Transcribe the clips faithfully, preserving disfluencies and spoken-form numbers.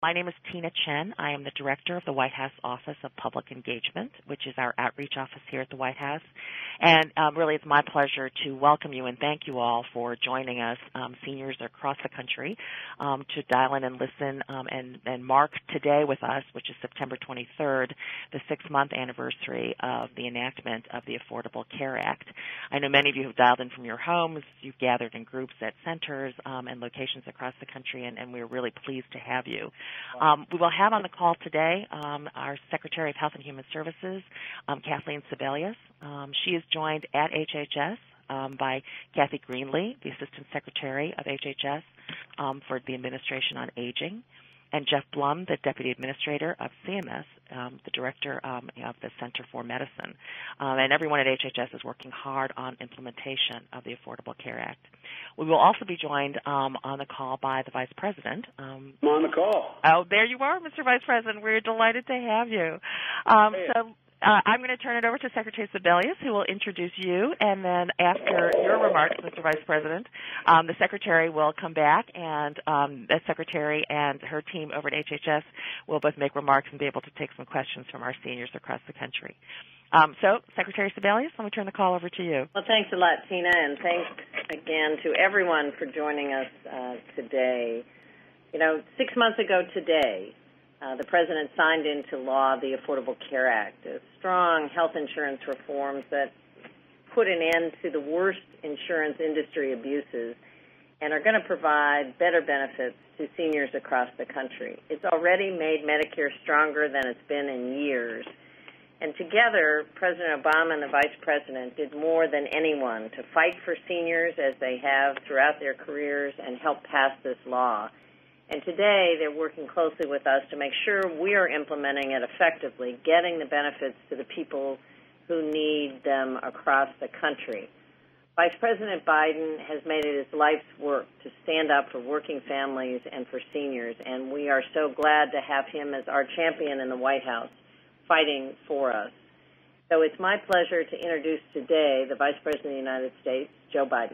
My name is Tina Chen. I am the Director of the White House Office of Public Engagement, which is our outreach office here at the White House. And um, really it's my pleasure to welcome you and thank you all for joining us, um, seniors across the country, um, to dial in and listen um, and, and mark today with us, which is September twenty-third, the six-month anniversary of the enactment of the Affordable Care Act. I know many of you have dialed in from your homes. You've gathered in groups at centers um, and locations across the country, and, and we're really pleased to have you. Um, we will have on the call today um, our Secretary of Health and Human Services, um, Kathleen Sebelius. Um, she is joined at H H S um, by Kathy Greenlee, the Assistant Secretary of H H S um, for the Administration on Aging, and Jeff Blum, the Deputy Administrator of C M S, um, the Director um, of the Center for Medicine. Um, and everyone at H H S is working hard on implementation of the Affordable Care Act. We will also be joined um, on the call by the Vice President. Um, I'm on the call. Oh, there you are, Mister Vice President. We're delighted to have you. Um, hey. So uh, I'm going to turn it over to Secretary Sebelius, who will introduce you, and then after your remarks, Mister Vice President, um, the Secretary will come back, and um, the Secretary and her team over at H H S will both make remarks and be able to take some questions from our seniors across the country. Um, so, Secretary Sebelius, let me turn the call over to you. Well, thanks a lot, Tina, and thanks again to everyone for joining us uh, today. You know, six months ago today, uh, the President signed into law the Affordable Care Act, a strong health insurance reforms that put an end to the worst insurance industry abuses and are going to provide better benefits to seniors across the country. It's already made Medicare stronger than it's been in years. And together, President Obama and the Vice President did more than anyone to fight for seniors as they have throughout their careers and help pass this law. And today, they're working closely with us to make sure we are implementing it effectively, getting the benefits to the people who need them across the country. Vice President Biden has made it his life's work to stand up for working families and for seniors, and we are so glad to have him as our champion in the White House, fighting for us. So it's my pleasure to introduce today the Vice President of the United States, Joe Biden.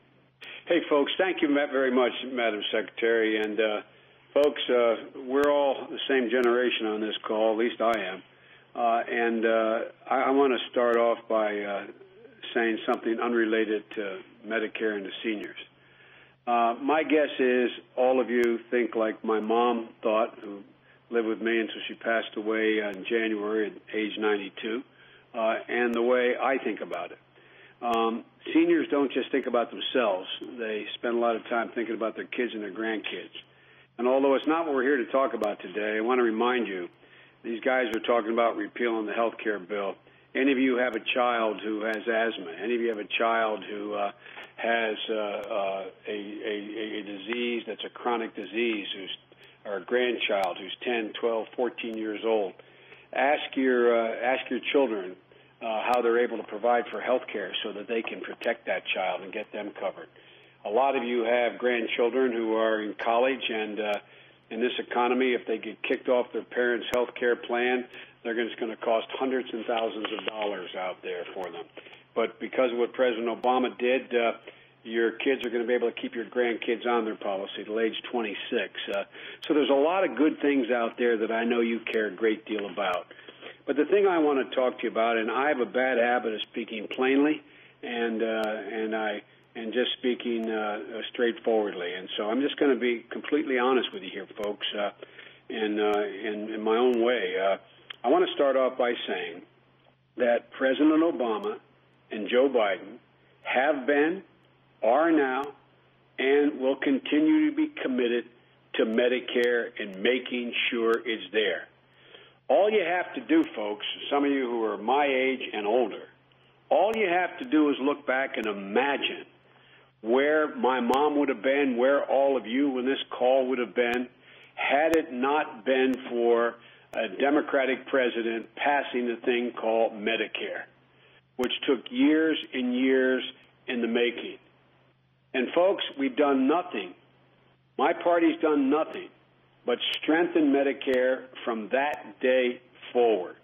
Hey, folks, thank you very much, Madam Secretary. And, uh, folks, uh, we're all the same generation on this call, at least I am. Uh, and uh, I, I want to start off by uh, saying something unrelated to Medicare and to seniors. Uh, my guess is all of you think like my mom thought, who lived with me until she passed away in January at age ninety-two, uh, and the way I think about it. Um, seniors don't just think about themselves. They spend a lot of time thinking about their kids and their grandkids. And although it's not what we're here to talk about today, I want to remind you, these guys are talking about repealing the health care bill. Any of you have a child who has asthma, any of you have a child who uh, has uh, uh, a, a, a disease that's a chronic disease, who's or a grandchild who's ten, twelve, fourteen years old, ask your uh, ask your children uh, how they're able to provide for health care so that they can protect that child and get them covered. A lot of you have grandchildren who are in college, and uh, in this economy, if they get kicked off their parents' health care plan, they're gonna, it's going to cost hundreds and thousands of dollars out there for them. But because of what President Obama did, uh, your kids are going to be able to keep your grandkids on their policy till age twenty-six. Uh, so there's a lot of good things out there that I know you care a great deal about. But the thing I want to talk to you about, and I have a bad habit of speaking plainly and uh, and I and just speaking uh, straightforwardly. And so I'm just going to be completely honest with you here, folks, uh, in, uh, in, in my own way. Uh, I want to start off by saying that President Obama and Joe Biden have been, are now, and will continue to be committed to Medicare and making sure it's there. All you have to do, folks, some of you who are my age and older, all you have to do is look back and imagine where my mom would have been, where all of you when this call would have been, had it not been for a Democratic president passing the thing called Medicare, which took years and years in the making. And, folks, we've done nothing. My party's done nothing but strengthen Medicare from that day forward.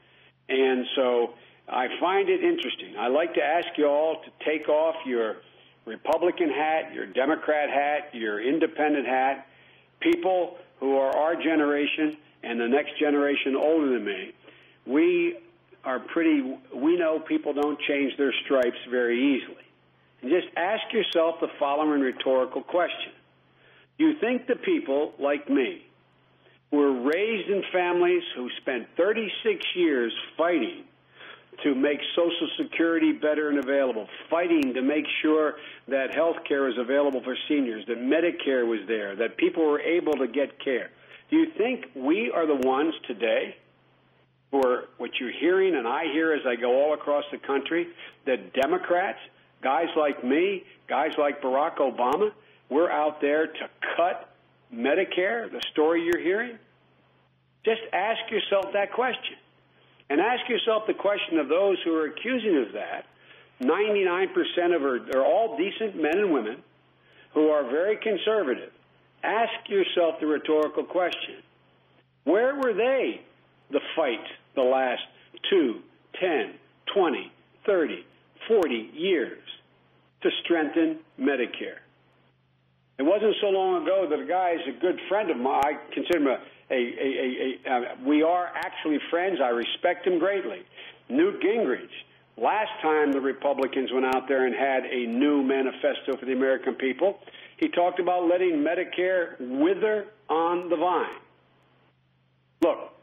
And so I find it interesting. I like to ask you all to take off your Republican hat, your Democrat hat, your independent hat, people who are our generation and the next generation older than me, we are pretty, we know people don't change their stripes very easily. And just ask yourself the following rhetorical question. Do you think the people like me, who were raised in families who spent thirty-six years fighting to make Social Security better and available, fighting to make sure that health care was available for seniors, that Medicare was there, that people were able to get care, do you think we are the ones today who are, what you're hearing and I hear as I go all across the country, that Democrats, guys like me, guys like Barack Obama, we're out there to cut Medicare, the story you're hearing? Just ask yourself that question. And ask yourself the question of those who are accusing of that. ninety-nine percent of them are all decent men and women who are very conservative. Ask yourself the rhetorical question. Where were they the fight the last two, ten, twenty, thirty, forty years to strengthen Medicare? It wasn't so long ago that a guy is a good friend of mine. I consider him a, a, a, a, a we are actually friends. I respect him greatly. Newt Gingrich. Last time the Republicans went out there and had a new manifesto for the American people, he talked about letting Medicare wither on the vine. Look,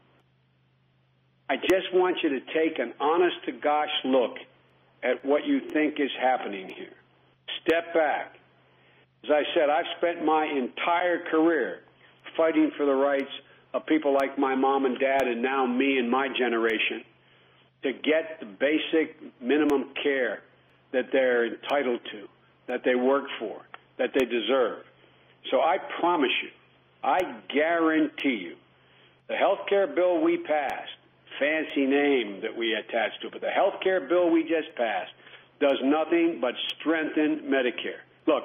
I just want you to take an honest-to-gosh look at what you think is happening here. Step back. As I said, I've spent my entire career fighting for the rights of people like my mom and dad and now me and my generation to get the basic minimum care that they're entitled to, that they work for, that they deserve. So I promise you, I guarantee you, the health care bill we passed, fancy name that we attached to it, but the health care bill we just passed does nothing but strengthen Medicare. Look,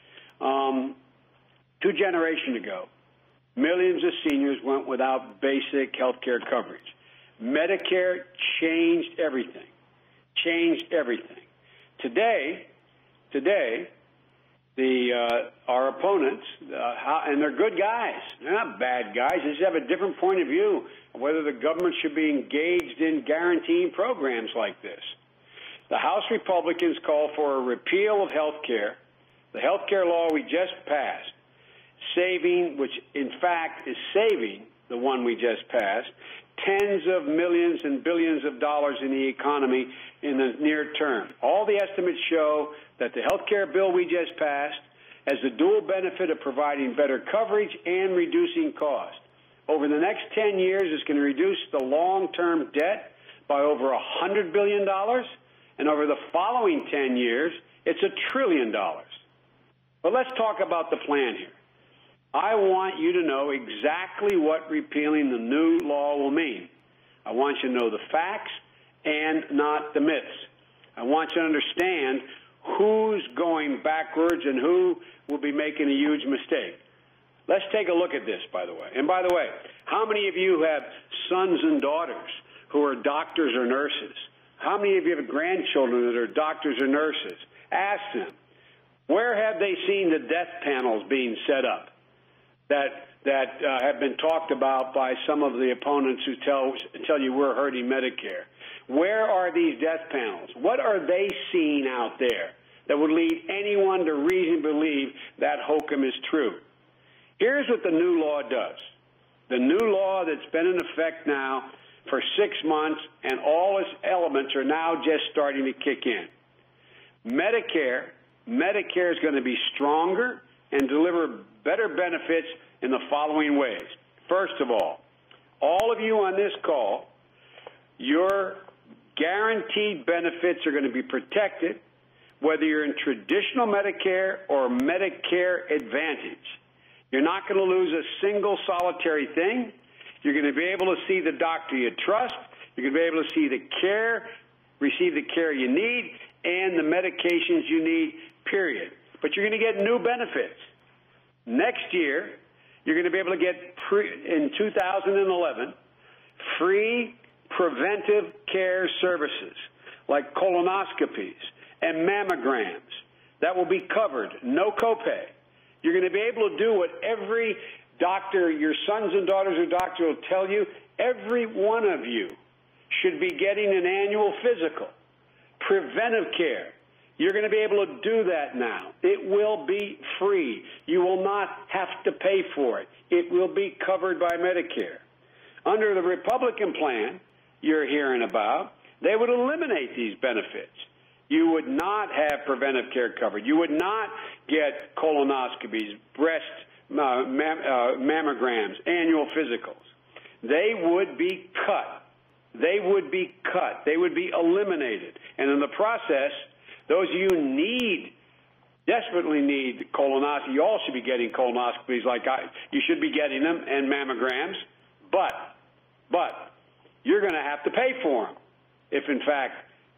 Um, two generations ago, millions of seniors went without basic health care coverage. Medicare changed everything, changed everything. Today, today, the uh, our opponents, uh, how, and they're good guys. They're not bad guys. They just have a different point of view of whether the government should be engaged in guaranteeing programs like this. The House Republicans call for a repeal of health care, the health care law we just passed, saving, which in fact is saving the one we just passed, tens of millions and billions of dollars in the economy in the near term. All the estimates show that the health care bill we just passed has the dual benefit of providing better coverage and reducing cost. Over the next ten years, it's going to reduce the long-term debt by over one hundred billion dollars, and over the following ten years, it's a trillion dollars. But let's talk about the plan here. I want you to know exactly what repealing the new law will mean. I want you to know the facts and not the myths. I want you to understand who's going backwards and who will be making a huge mistake. Let's take a look at this, by the way. And by the way, how many of you have sons and daughters who are doctors or nurses? How many of you have grandchildren that are doctors or nurses? Ask them. Where have they seen the death panels being set up that that uh, have been talked about by some of the opponents who tell tell you we're hurting Medicare? Where are these death panels? What are they seeing out there that would lead anyone to reason believe that hokum is true? Here's what the new law does. The new law that's been in effect now for six months and all its elements are now just starting to kick in. Medicare Medicare is going to be stronger and deliver better benefits in the following ways. First of all, all of you on this call, your guaranteed benefits are going to be protected, whether you're in traditional Medicare or Medicare Advantage. You're not going to lose a single solitary thing. You're going to be able to see the doctor you trust. You're going to be able to see the care, receive the care you need, and the medications you need, period. But you're going to get new benefits. Next year, you're going to be able to get, pre, in two thousand eleven, free preventive care services like colonoscopies and mammograms. That will be covered, no copay. You're going to be able to do what every doctor, your sons and daughters or doctor will tell you, every one of you should be getting an annual physical, preventive care. You're going to be able to do that now. It will be free. You will not have to pay for it. It will be covered by Medicare. Under the Republican plan you're hearing about, they would eliminate these benefits. You would not have preventive care covered. You would not get colonoscopies, breast uh, mam uh, mammograms, annual physicals. They would be cut. They would be cut. They would be eliminated. And in the process, those of you who need, desperately need colonoscopy, you all should be getting colonoscopies like I, you should be getting them, and mammograms, but, but, you're going to have to pay for them if, in fact,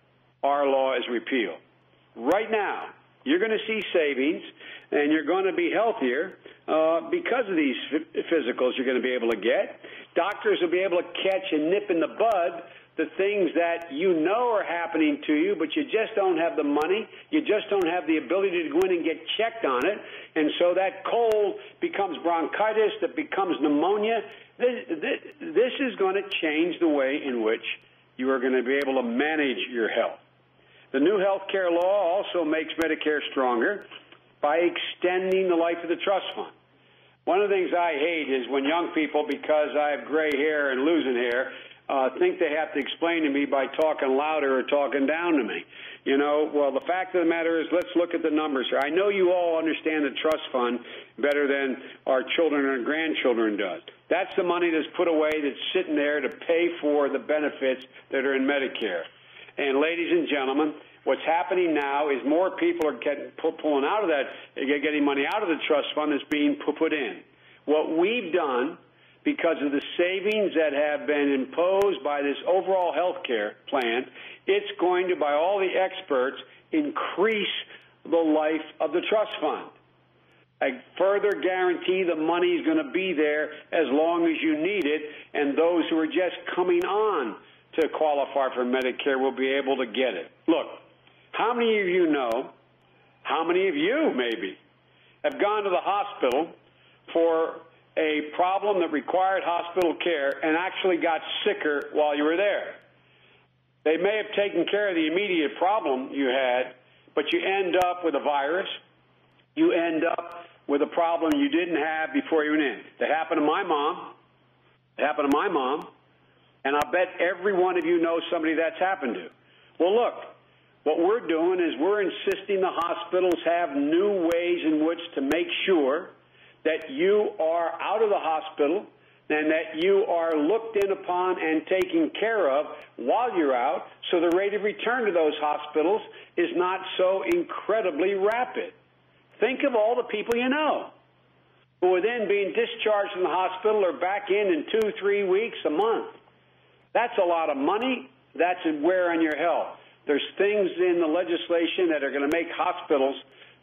our law is repealed. Right now, you're going to see savings, and you're going to be healthier uh, because of these physicals you're going to be able to get. Doctors will be able to catch and nip in the bud the things that you know are happening to you, but you just don't have the money. You just don't have the ability to go in and get checked on it. And so that cold becomes bronchitis, that becomes pneumonia. This, this, this is going to change the way in which you are going to be able to manage your health. The new health care law also makes Medicare stronger by extending the life of the trust fund. One of the things I hate is when young people, because I have gray hair and losing hair, uh, think they have to explain to me by talking louder or talking down to me. You know, well, the fact of the matter is, let's look at the numbers here. I know you all understand the trust fund better than our children and grandchildren does. That's the money that's put away that's sitting there to pay for the benefits that are in Medicare. And ladies and gentlemen, what's happening now is more people are getting, pulling out of that, getting money out of the trust fund that's being put in. What we've done, because of the savings that have been imposed by this overall health care plan, it's going to, by all the experts, increase the life of the trust fund. I further guarantee the money is going to be there as long as you need it, and those who are just coming on to qualify for Medicare will be able to get it. Look, how many of you know, how many of you maybe, have gone to the hospital for a problem that required hospital care and actually got sicker while you were there? They may have taken care of the immediate problem you had, but you end up with a virus. You end up with a problem you didn't have before you went in. That happened to my mom. It happened to my mom. And I'll bet every one of you knows somebody that's happened to. Well, look, what we're doing is we're insisting the hospitals have new ways in which to make sure that you are out of the hospital and that you are looked in upon and taken care of while you're out, so the rate of return to those hospitals is not so incredibly rapid. Think of all the people you know who are then being discharged from the hospital or back in in two, three weeks, a month. That's a lot of money. That's a wear on your health. There's things in the legislation that are going to make hospitals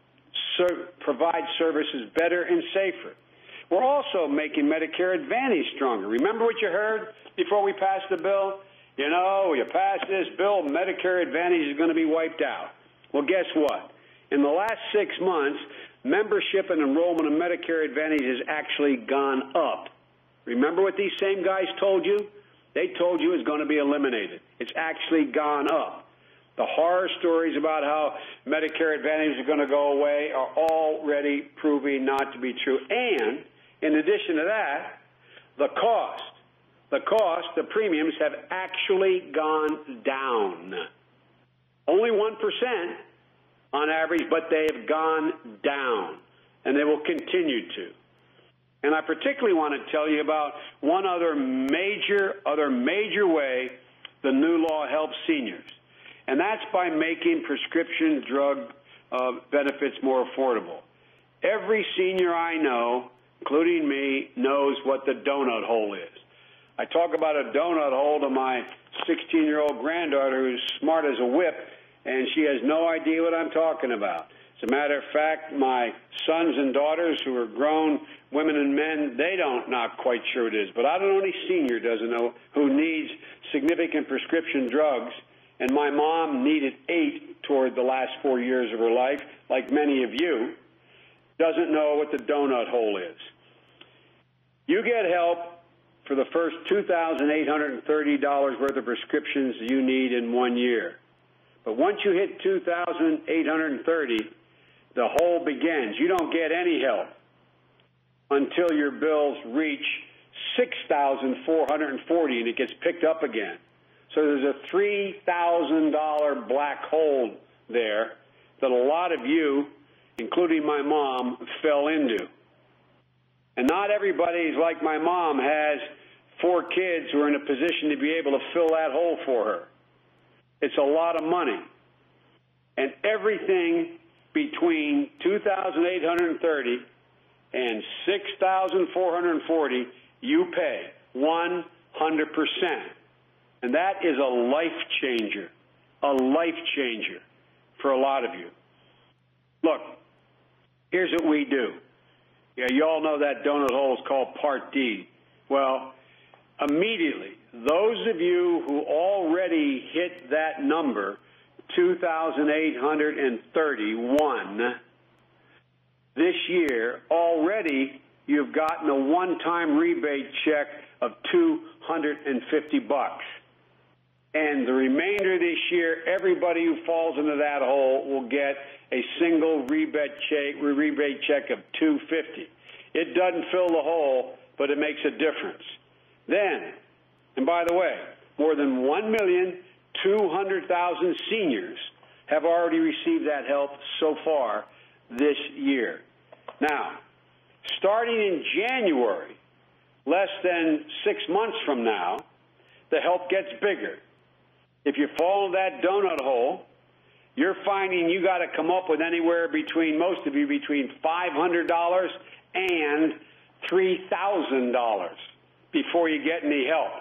ser- provide services better and safer. We're also making Medicare Advantage stronger. Remember what you heard before we passed the bill? You know, you pass this bill, Medicare Advantage is going to be wiped out. Well, guess what? In the last six months, membership and enrollment in Medicare Advantage has actually gone up. Remember what these same guys told you? They told you it's going to be eliminated. It's actually gone up. The horror stories about how Medicare Advantage is going to go away are already proving not to be true. And in addition to that, the cost, the cost, the premiums have actually gone down. Only one percent on average, but they have gone down, and they will continue to. And I particularly want to tell you about one other major, other major way the new law helps seniors, and that's by making prescription drug uh, benefits more affordable. Every senior I know, including me, knows what the donut hole is. I talk about a donut hole to my sixteen-year-old granddaughter who's smart as a whip, and she has no idea what I'm talking about. As a matter of fact, my sons and daughters who are grown women and men, they don't not quite sure what it is. But I don't know any senior doesn't know who needs significant prescription drugs, and my mom needed eight toward the last four years of her life, like many of you, doesn't know what the donut hole is. You get help for the first two thousand eight hundred thirty dollars worth of prescriptions you need in one year. But once you hit two thousand eight hundred thirty dollars, the hole begins. You don't get any help until your bills reach six thousand four hundred forty dollars and it gets picked up again. So there's a three thousand dollars black hole there that a lot of you, including my mom, fell into. And not everybody, like my mom, has four kids who are in a position to be able to fill that hole for her. It's a lot of money. And everything between two thousand eight hundred thirty dollars and six thousand four hundred forty dollars, you pay one hundred percent. And that is a life changer, a life changer for a lot of you. Look, here's what we do. Yeah, you all know that donut hole is called Part D. Well, immediately, those of you who already hit that number, two thousand eight hundred thirty-one, this year, already you've gotten a one-time rebate check of two hundred fifty bucks. And the remainder of this year, everybody who falls into that hole will get a single rebate check, rebate check of two hundred fifty dollars. It doesn't fill the hole, but it makes a difference. Then, and by the way, more than one million two hundred thousand seniors have already received that help so far this year. Now, starting in January, less than six months from now, the help gets bigger. If you fall in that donut hole, you're finding you got to come up with anywhere between, most of you, between five hundred dollars and three thousand dollars before you get any help.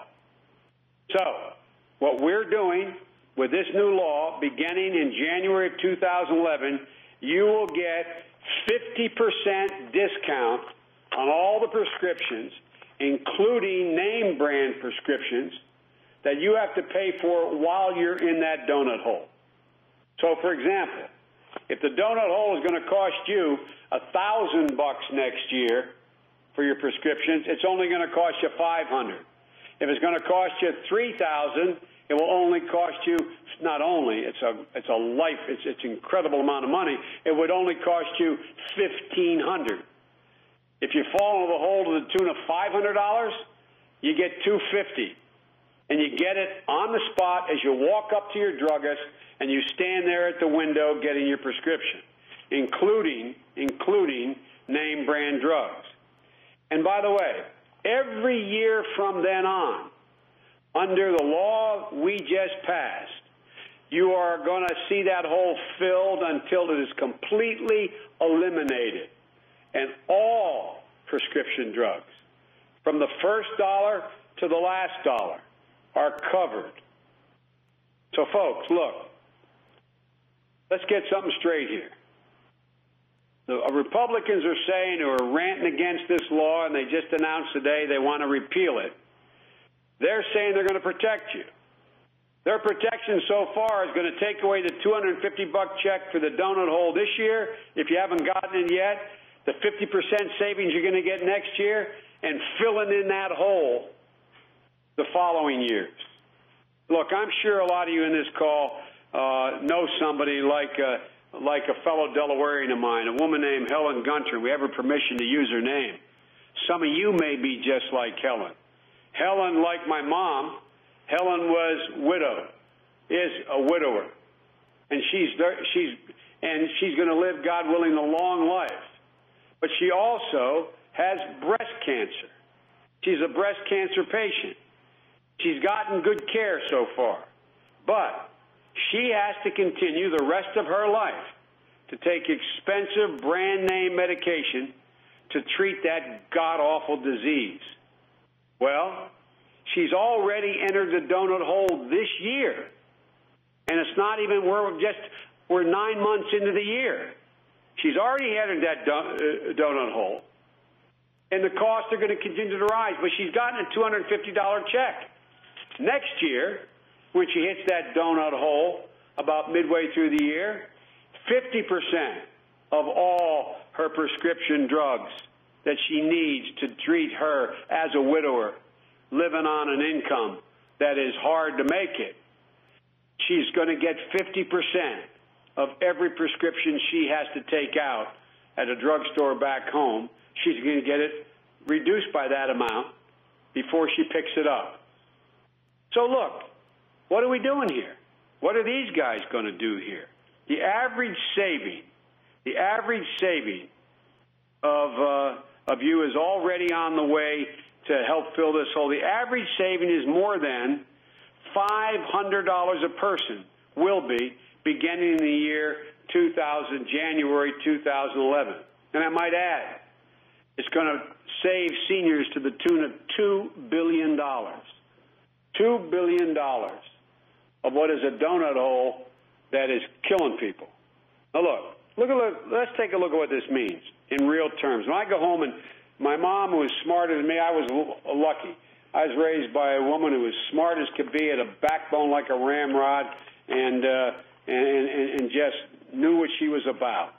So, what we're doing with this new law, beginning in January of two thousand eleven, you will get fifty percent discount on all the prescriptions, including name brand prescriptions, that you have to pay for while you're in that donut hole. So, for example, if the donut hole is going to cost you a thousand bucks next year for your prescriptions, it's only going to cost you five hundred. If it's going to cost you three thousand, it will only cost you, not only, it's a it's a life, it's it's an incredible amount of money. It would only cost you fifteen hundred. If you fall into the hole to the tune of five hundred dollars, you get two hundred fifty. And you get it on the spot as you walk up to your druggist and you stand there at the window getting your prescription, including, including name brand drugs. And by the way, every year from then on, under the law we just passed, you are going to see that hole filled until it is completely eliminated. And all prescription drugs, from the first dollar to the last dollar, are covered. So, folks, look, let's get something straight here. The Republicans are saying, who are ranting against this law, and they just announced today they want to repeal it. They're saying they're going to protect you. Their protection so far is going to take away the two hundred fifty buck check for the donut hole this year, if you haven't gotten it yet, the fifty percent savings you're going to get next year, and filling in that hole the following years. Look, I'm sure a lot of you in this call uh, know somebody like uh, like a fellow Delawarean of mine, a woman named Helen Gunter. We have her permission to use her name. Some of you may be just like Helen. Helen, like my mom, Helen was widowed, is a widower, and she's she's and she's going to live, God willing, a long life. But she also has breast cancer. She's a breast cancer patient. She's gotten good care so far, but she has to continue the rest of her life to take expensive brand name medication to treat that god-awful disease. Well, she's already entered the donut hole this year, and it's not even, we're just, we're nine months into the year. She's already entered that don- uh, donut hole, and the costs are going to continue to rise, but she's gotten a two hundred fifty dollar check. Next year, when she hits that donut hole about midway through the year, fifty percent of all her prescription drugs that she needs to treat her as a widower living on an income that is hard to make it. She's going to get fifty percent of every prescription she has to take out at a drugstore back home. She's going to get it reduced by that amount before she picks it up. So look, what are we doing here? What are these guys going to do here? The average saving, the average saving of uh, of you is already on the way to help fill this hole. The average saving is more than five hundred dollars a person will be beginning in the year two thousand, January two thousand eleven. And I might add, it's going to save seniors to the tune of two billion dollars. two billion dollars of what is a donut hole that is killing people. Now look, look at, let's take a look at what this means in real terms. When I go home and my mom, who was smarter than me, I was lucky. I was raised by a woman who was smart as could be, had a backbone like a ramrod, and, uh, and, and, and just knew what she was about.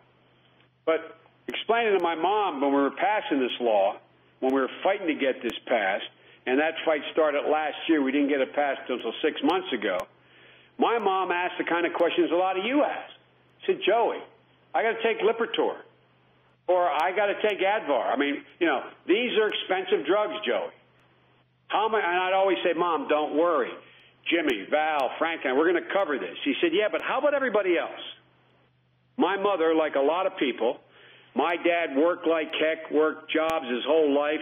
But explaining to my mom when we were passing this law, when we were fighting to get this passed, and that fight started last year, we didn't get it passed until six months ago, my mom asked the kind of questions a lot of you ask. She said, Joey, I got to take Lipitor, or I got to take Advar. I mean, you know, these are expensive drugs, Joey. How am I? And I'd always say, Mom, don't worry. Jimmy, Val, Frank, and I, we're going to cover this. She said, yeah, but how about everybody else? My mother, like a lot of people, my dad worked like heck, worked jobs his whole life,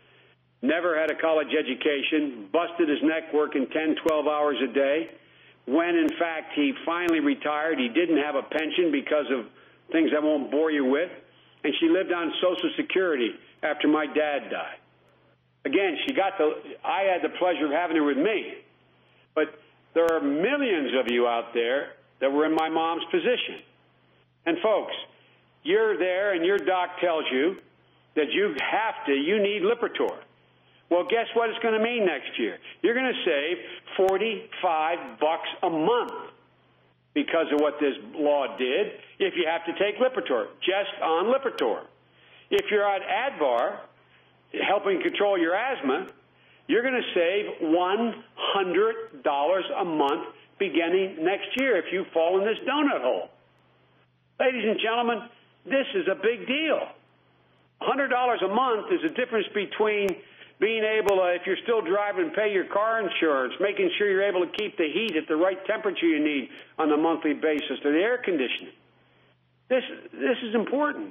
never had a college education, busted his neck working ten, twelve hours a day. When, in fact, he finally retired, he didn't have a pension because of things I won't bore you with, and she lived on Social Security after my dad died. Again, she got the, I had the pleasure of having her with me. But there are millions of you out there that were in my mom's position. And folks, you're there and your doc tells you that you have to, you need Lipitor. Well, guess what it's going to mean next year? You're going to save forty-five bucks a month because of what this law did if you have to take Lipitor, just on Lipitor. If you're on Advar, helping control your asthma, you're going to save one hundred dollars a month beginning next year if you fall in this donut hole. Ladies and gentlemen, this is a big deal. one hundred dollars a month is the difference between being able to, if you're still driving, pay your car insurance, making sure you're able to keep the heat at the right temperature you need on a monthly basis, or the air conditioning. This, this is important.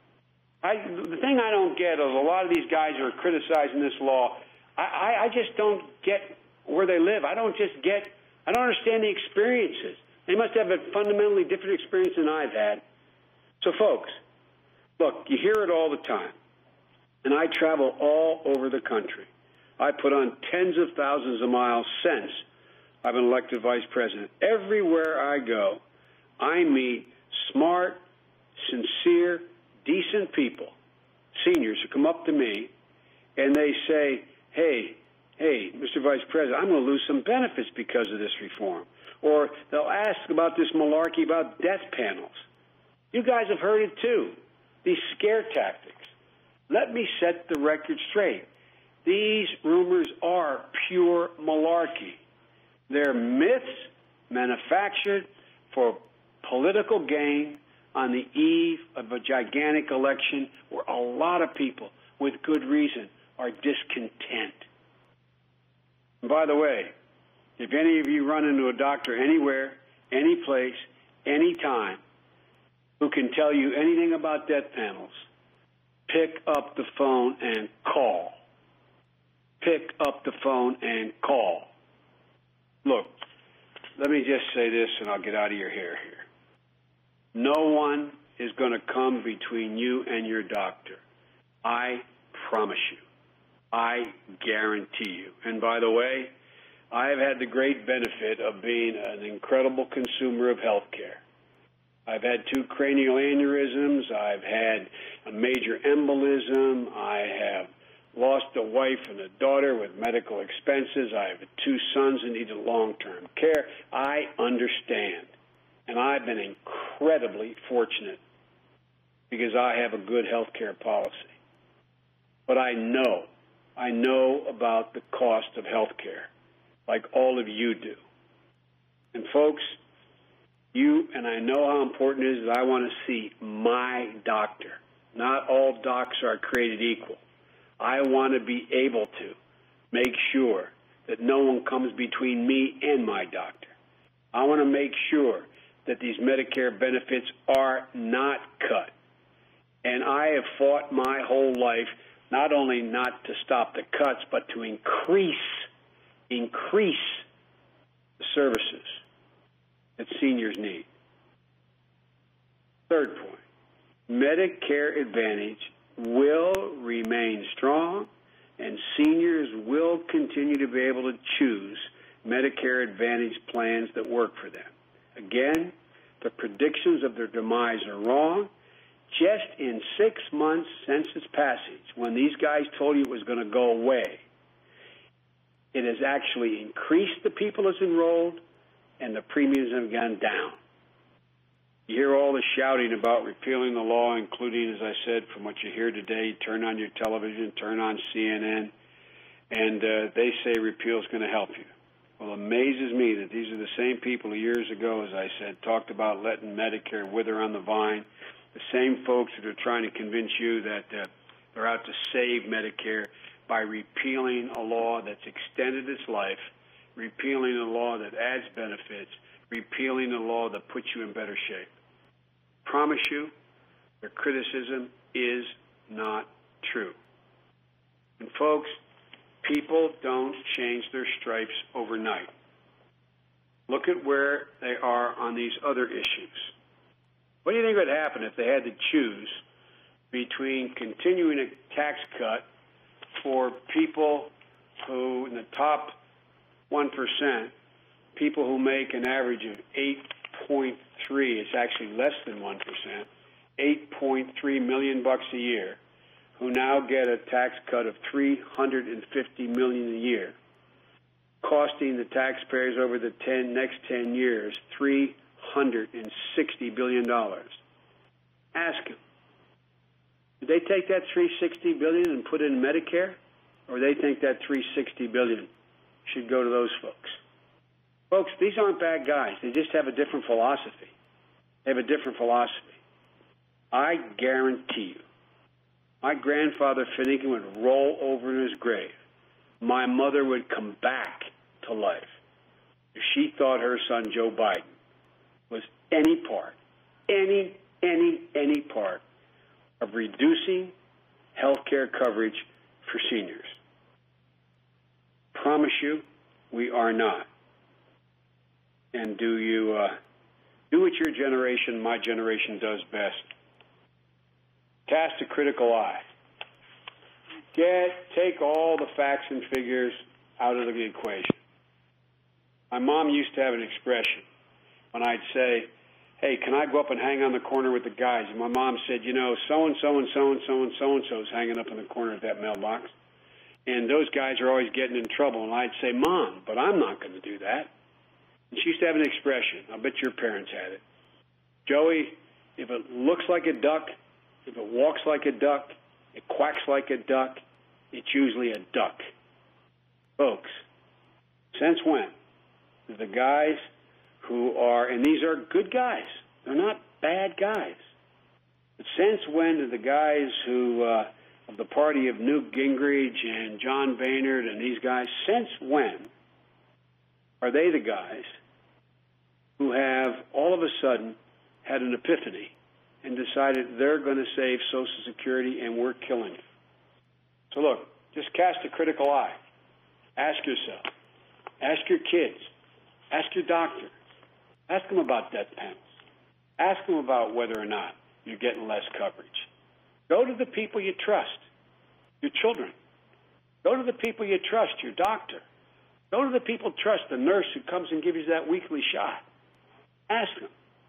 I, the thing I don't get is a lot of these guys who are criticizing this law, I, I, I just don't get where they live. I don't just get, I don't understand the experiences. They must have a fundamentally different experience than I've had. So, folks, look, you hear it all the time. And I travel all over the country. I put on tens of thousands of miles since I've been elected vice president. Everywhere I go, I meet smart, sincere, decent people, seniors who come up to me, and they say, hey, hey, Mister Vice President, I'm going to lose some benefits because of this reform. Or they'll ask about this malarkey about death panels. You guys have heard it too, these scare tactics. Let me set the record straight. These rumors are pure malarkey. They're myths manufactured for political gain on the eve of a gigantic election where a lot of people, with good reason, are discontent. And by the way, if any of you run into a doctor anywhere, any place, any time, who can tell you anything about death panels, pick up the phone and call. Pick up the phone and call. Look, let me just say this and I'll get out of your hair here. No one is going to come between you and your doctor. I promise you. I guarantee you. And by the way, I have had the great benefit of being an incredible consumer of health care. I've had two cranial aneurysms. I've had a major embolism. I have lost a wife and a daughter with medical expenses. I have two sons who needed long-term care. I understand. And I've been incredibly fortunate because I have a good health care policy. but I know, I know about the cost of health care, like all of you do. And folks, you, and I know how important it is that I want to see my doctor. Not all docs are created equal. I want to be able to make sure that no one comes between me and my doctor. I want to make sure that these Medicare benefits are not cut. And I have fought my whole life not only not to stop the cuts, but to increase, increase the services that seniors need. Third point, Medicare Advantage will remain strong, and seniors will continue to be able to choose Medicare Advantage plans that work for them. Again, the predictions of their demise are wrong. Just in six months since its passage, when these guys told you it was going to go away, it has actually increased the people that's enrolled, and the premiums have gone down. You hear all the shouting about repealing the law, including, as I said, from what you hear today, turn on your television, turn on C N N, and uh, they say repeal is going to help you. Well, it amazes me that these are the same people years ago, as I said, talked about letting Medicare wither on the vine, the same folks that are trying to convince you that uh, they're out to save Medicare by repealing a law that's extended its life, repealing a law that adds benefits, repealing a law that puts you in better shape. Promise you, their criticism is not true. And folks, people don't change their stripes overnight. Look at where they are on these other issues. What do you think would happen if they had to choose between continuing a tax cut for people who, in the top one percent, people who make an average of eight point three, it's actually less than one percent, eight point three million bucks a year, who now get a tax cut of three hundred fifty million dollars a year, costing the taxpayers over the ten, next ten years three hundred sixty billion dollars. Ask them, do they take that three hundred sixty billion dollars and put it in Medicare, or they think that three hundred sixty billion dollars should go to those folks? Folks, these aren't bad guys. They just have a different philosophy. They have a different philosophy. I guarantee you, my grandfather Finnegan would roll over in his grave. My mother would come back to life if she thought her son Joe Biden was any part, any, any, any part of reducing health care coverage for seniors. Promise you, we are not. And do you uh, do what your generation, my generation, does best? Cast a critical eye. Get, take all the facts and figures out of the equation. My mom used to have an expression when I'd say, hey, can I go up and hang on the corner with the guys? And my mom said, you know, so-and-so and so-and-so and so-and-so is hanging up in the corner of that mailbox. And those guys are always getting in trouble. And I'd say, Mom, but I'm not going to do that. And she used to have an expression. I bet your parents had it. Joey, if it looks like a duck, if it walks like a duck, it quacks like a duck, it's usually a duck. Folks, since when do the guys who are, and these are good guys, they're not bad guys, but since when do the guys who, uh, of the party of Newt Gingrich and John Boehner and these guys, since when are they the guys who have all of a sudden had an epiphany and decided they're going to save Social Security and we're killing it? So look, just cast a critical eye. Ask yourself. Ask your kids. Ask your doctor. Ask them about death panels. Ask them about whether or not you're getting less coverage. Go to the people you trust, your children. Go to the people you trust, your doctor. Go to the people you trust, the nurse who comes and gives you that weekly shot. Ask them.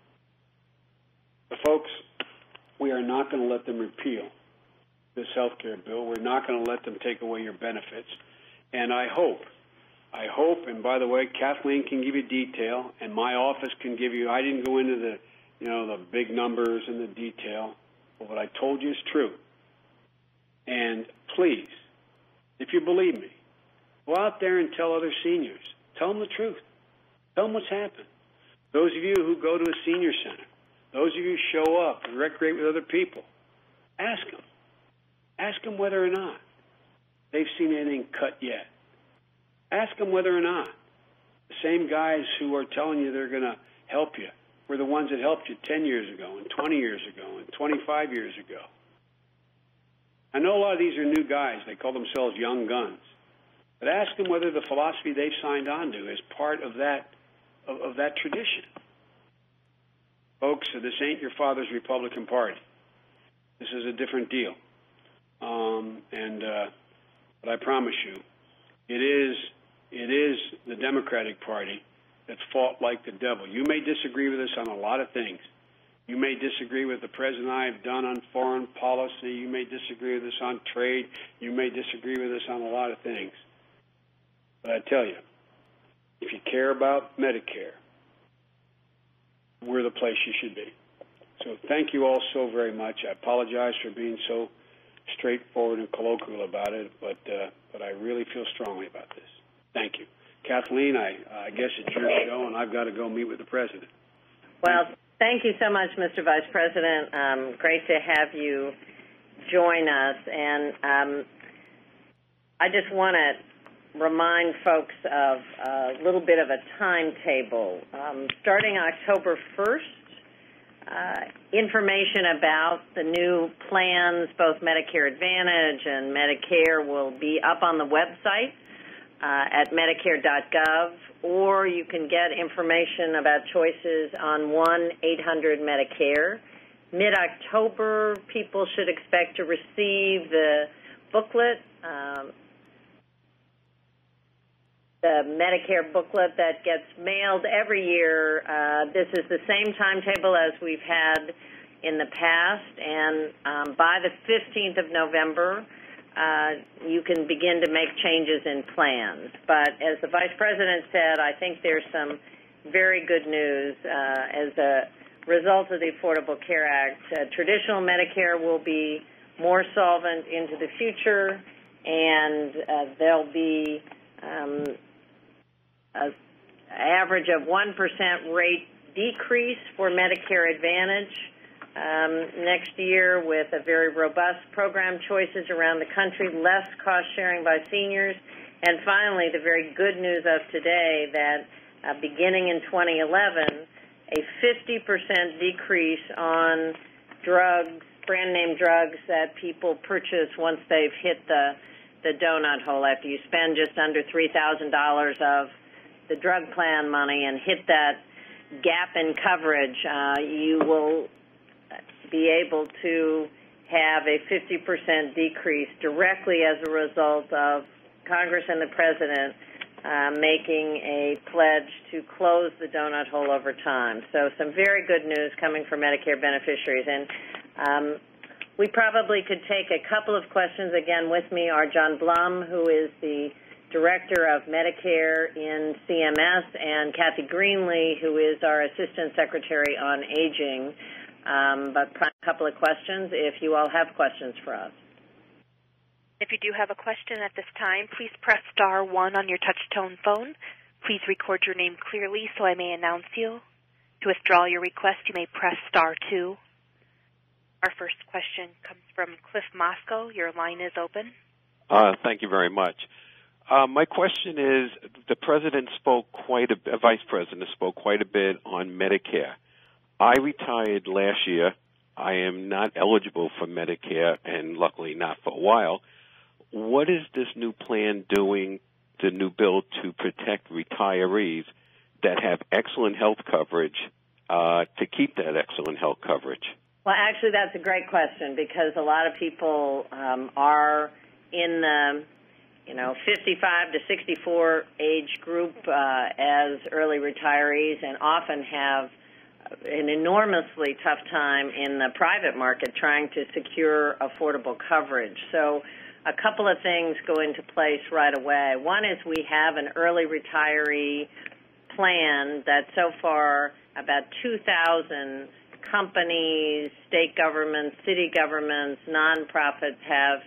But folks, we are not going to let them repeal this health care bill. We're not going to let them take away your benefits. And I hope, I hope, and by the way, Kathleen can give you detail, and my office can give you, I didn't go into the, you know, the big numbers and the detail, but what I told you is true. And please, if you believe me, go out there and tell other seniors. Tell them the truth. Tell them what's happened. Those of you who go to a senior center, those of you who show up and recreate with other people, ask them. Ask them whether or not they've seen anything cut yet. Ask them whether or not the same guys who are telling you they're going to help you were the ones that helped you ten years ago and twenty years ago and twenty-five years ago. I know a lot of these are new guys. They call themselves young guns. But ask them whether the philosophy they've signed on to is part of that, of, of that tradition. Folks, this ain't your father's Republican Party. This is a different deal. Um, and uh, but I promise you, it is, it is the Democratic Party that's fought like the devil. You may disagree with us on a lot of things. You may disagree with the president and I have done on foreign policy. You may disagree with us on trade. You may disagree with us on a lot of things. But I tell you, if you care about Medicare, we're the place you should be. So thank you all so very much. I apologize for being so straightforward and colloquial about it, but uh, but I really feel strongly about this. Thank you. Kathleen, I, I guess it's your show, and I've got to go meet with the president. Well, thank you so much, Mister Vice President. Um, great to have you join us. And um, I just want to remind folks of a little bit of a timetable. Um, starting October first, uh, information about the new plans, both Medicare Advantage and Medicare, will be up on the website uh, at medicare dot gov, or you can get information about choices on one eight hundred Medicare. Mid-October, people should expect to receive the booklet, um, the Medicare booklet that gets mailed every year. Uh, this is the same timetable as we've had in the past, and um, by the fifteenth of November, uh, you can begin to make changes in plans. But as the Vice President said, I think there's some very good news. Uh, as a result of the Affordable Care Act, uh, traditional Medicare will be more solvent into the future, and uh, there'll be um, an average of one percent rate decrease for Medicare Advantage um, next year, with a very robust program choices around the country, less cost sharing by seniors. And finally, the very good news of today that uh, beginning in twenty eleven, a fifty percent decrease on drugs, brand name drugs that people purchase once they've hit the, the donut hole. After you spend just under three thousand dollars of the drug plan money and hit that gap in coverage, uh, you will be able to have a fifty percent decrease directly as a result of Congress and the President uh, making a pledge to close the donut hole over time. So some very good news coming from Medicare beneficiaries. And um, we probably could take a couple of questions. Again, with me are John Blum, who is the Director of Medicare in C M S, and Kathy Greenlee, who is our Assistant Secretary on Aging. Um, but a couple of questions, if you all have questions for us. If you do have a question at this time, please press star one on your touch-tone phone. Please record your name clearly so I may announce you. To withdraw your request, you may press star two. Our first question comes from Cliff Moscow. Your line is open. Uh, thank you very much. Uh, my question is, the President spoke quite a bit, Vice President spoke quite a bit on Medicare. I retired last year. I am not eligible for Medicare, and luckily not for a while. What is this new plan doing, the new bill, to protect retirees that have excellent health coverage, uh, to keep that excellent health coverage? Well, actually, that's a great question, because a lot of people um, are in the, you know, fifty-five to sixty-four age group uh, as early retirees, and often have an enormously tough time in the private market trying to secure affordable coverage. So a couple of things go into place right away. One is we have an early retiree plan that so far about two thousand companies, state governments, city governments, nonprofits have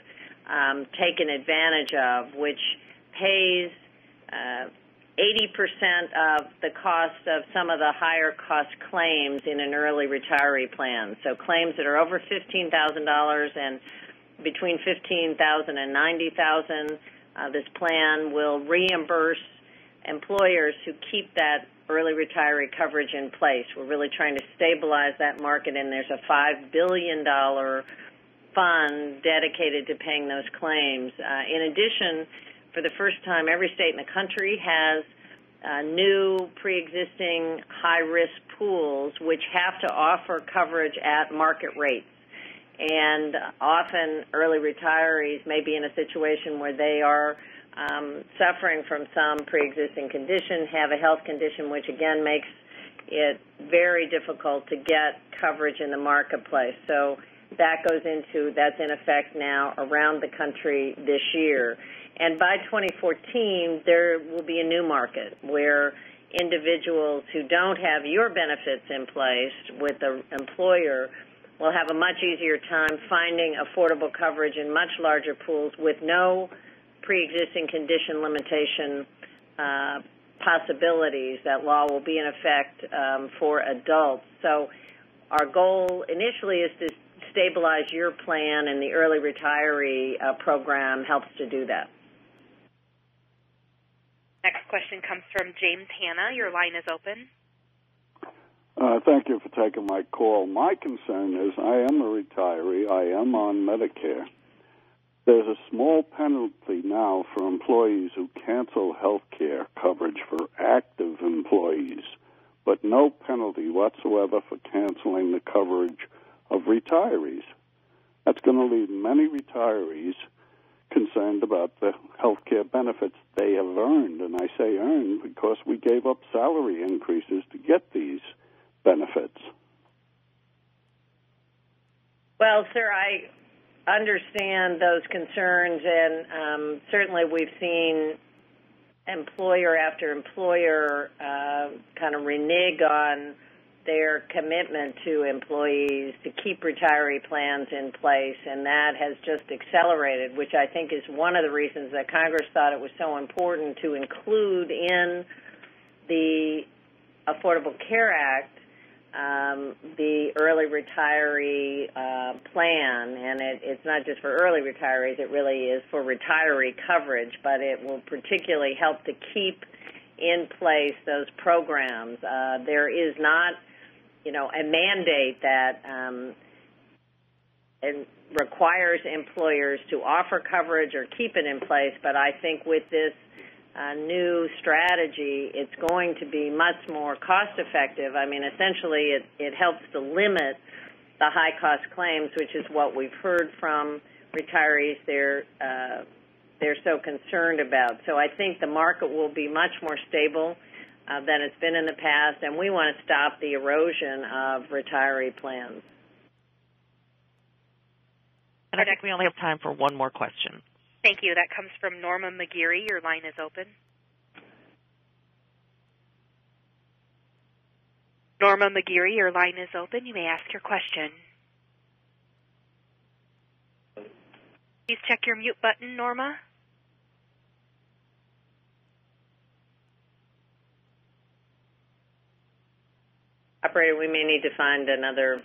um, taken advantage of, which pays uh, eighty percent of the cost of some of the higher cost claims in an early retiree plan. So claims that are over fifteen thousand dollars and between fifteen thousand dollars and ninety thousand dollars, uh, this plan will reimburse employers who keep that early retiree coverage in place. We're really trying to stabilize that market, and there's a five billion dollars fund dedicated to paying those claims. Uh, in addition, for the first time, every state in the country has uh, new pre-existing high-risk pools which have to offer coverage at market rates. And often early retirees may be in a situation where they are um, suffering from some pre-existing condition, have a health condition, which again makes it very difficult to get coverage in the marketplace. So that goes into, that's in effect now around the country this year. And by twenty fourteen, there will be a new market where individuals who don't have your benefits in place with the employer will have a much easier time finding affordable coverage in much larger pools with no pre-existing condition limitation uh, possibilities. That law will be in effect um, for adults. So our goal initially is to stabilize your plan, and the early retiree uh, program helps to do that. Next question comes from James Hanna. Your line is open. Uh, thank you for taking my call. My concern is I am a retiree. I am on Medicare. There's a small penalty now for employees who cancel health care coverage for active employees, but no penalty whatsoever for canceling the coverage of retirees. That's going to leave many retirees concerned about the health care benefits they have earned, and I say earned because we gave up salary increases to get these benefits. Well, sir, I understand those concerns, and um, certainly we've seen employer after employer uh, kind of renege on their commitment to employees to keep retiree plans in place, and that has just accelerated, which I think is one of the reasons that Congress thought it was so important to include in the Affordable Care Act um, the early retiree uh, plan. And it, it's not just for early retirees, it really is for retiree coverage, but it will particularly help to keep in place those programs. Uh, there is not you know, a mandate that um, and requires employers to offer coverage or keep it in place, but I think with this uh, new strategy, it's going to be much more cost-effective. I mean, essentially, it, it helps to limit the high-cost claims, which is what we've heard from retirees they're, uh, they're so concerned about. So I think the market will be much more stable Uh, than it's been in the past, and we want to stop the erosion of retiree plans. And I think we only have time for one more question. Thank you. That comes from Norma McGeary. Your line is open. Norma McGeary, your line is open. You may ask your question. Please check your mute button, Norma. Operator, we may need to find another.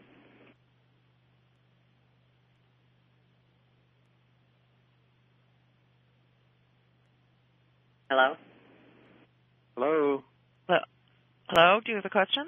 Hello? Hello? Hello, do you have a question?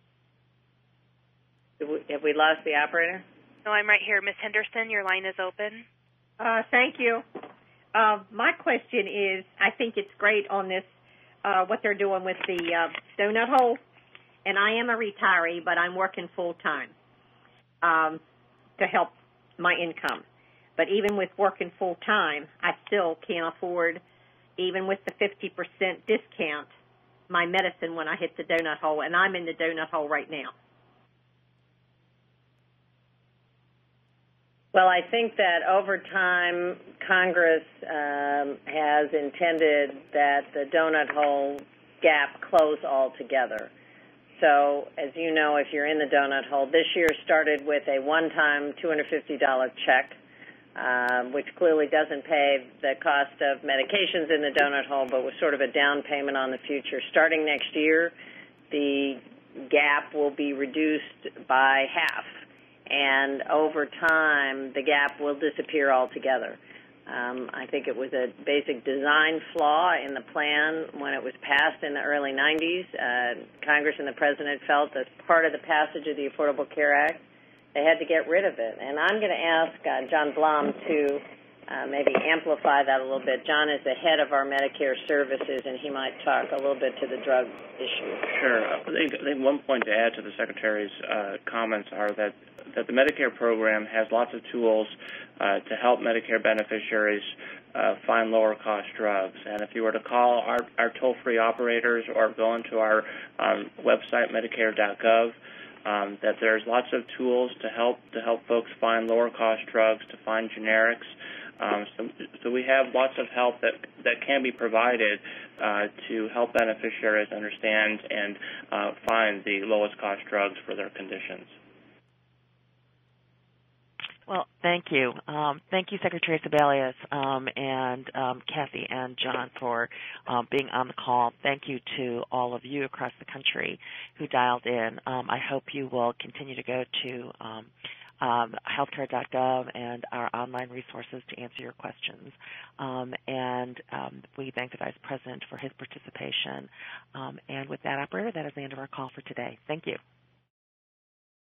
Have we, have we lost the operator? No, I'm right here. Miz Henderson, your line is open. Uh, thank you. Uh, my question is, I think it's great on this, uh, what they're doing with the uh, donut hole. And I am a retiree, but I'm working full-time um, to help my income. But even with working full-time, I still can't afford, even with the fifty percent discount, my medicine when I hit the donut hole, and I'm in the donut hole right now. Well, I think that over time, Congress um, has intended that the donut hole gap close altogether. So, as you know, if you're in the donut hole, this year started with a one-time two hundred fifty dollars check uh, which clearly doesn't pay the cost of medications in the donut hole, but was sort of a down payment on the future. Starting next year, the gap will be reduced by half, and over time, the gap will disappear altogether. Um, I think it was a basic design flaw in the plan when it was passed in the early nineties. Uh, Congress and the President felt as part of the passage of the Affordable Care Act, they had to get rid of it. And I'm going to ask uh, John Blum to uh, maybe amplify that a little bit. John is the head of our Medicare services, and he might talk a little bit to the drug issue. Sure. I think, I think one point to add to the Secretary's uh, comments are that, that the Medicare program has lots of tools uh, to help Medicare beneficiaries uh, find lower-cost drugs. And if you were to call our, our toll-free operators or go into our um, website, medicare dot gov, Um, that there's lots of tools to help to help folks find lower cost drugs, to find generics. Um, so, so we have lots of help that that can be provided uh, to help beneficiaries understand and uh, find the lowest cost drugs for their conditions. Well, thank you. Um, thank you, Secretary Sebelius, um, and um, Kathy and John for um, being on the call. Thank you to all of you across the country who dialed in. Um, I hope you will continue to go to um, um, healthcare dot gov and our online resources to answer your questions. Um, and um, we thank the Vice President for his participation. Um, and with that, operator, that is the end of our call for today. Thank you.